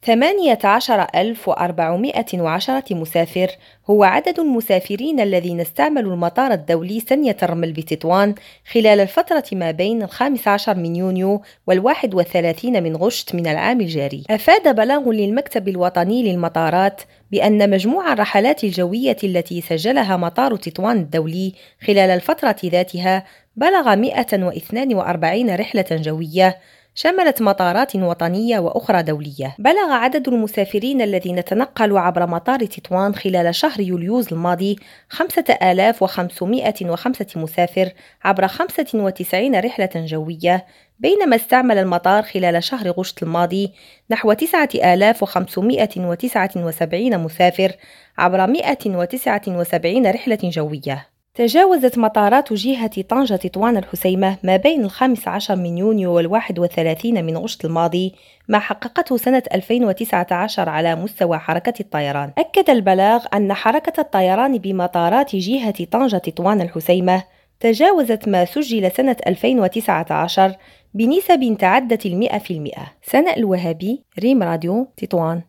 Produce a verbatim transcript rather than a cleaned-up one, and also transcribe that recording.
ثمانية عشر ألف وأربعمائة وعشرة مسافر هو عدد المسافرين الذين استعملوا المطار الدولي ثانية الرمل بتطوان خلال الفترة ما بين الخامس عشر من يونيو والواحد والثلاثين من غشت من العام الجاري. أفاد بلاغ للمكتب الوطني للمطارات بأن مجموع الرحلات الجوية التي سجلها مطار تطوان الدولي خلال الفترة ذاتها بلغ مئة واثنين وأربعين رحلة جوية، شملت مطارات وطنية وأخرى دولية. بلغ عدد المسافرين الذين تنقلوا عبر مطار تطوان خلال شهر يوليوز الماضي خمسة آلاف وخمسمائة وخمسة مسافر عبر خمسة وتسعين رحلة جوية، بينما استعمل المطار خلال شهر غشت الماضي نحو تسعة آلاف وخمسمائة وتسعة وسبعين مسافر عبر مئة وتسعة وسبعين رحلة جوية. تجاوزت مطارات جهة طنجة تطوان الحسيمة ما بين الخامس عشر من يونيو والواحد والثلاثين من غشت الماضي ما حققته سنة ألفين وتسعة عشر على مستوى حركة الطيران. أكد البلاغ أن حركة الطيران بمطارات جهة طنجة تطوان الحسيمة تجاوزت ما سجل سنة ألفين وتسعة عشر بنسب تعدت المئة في المئة. سناء الوهابي، ريم راديو، تطوان.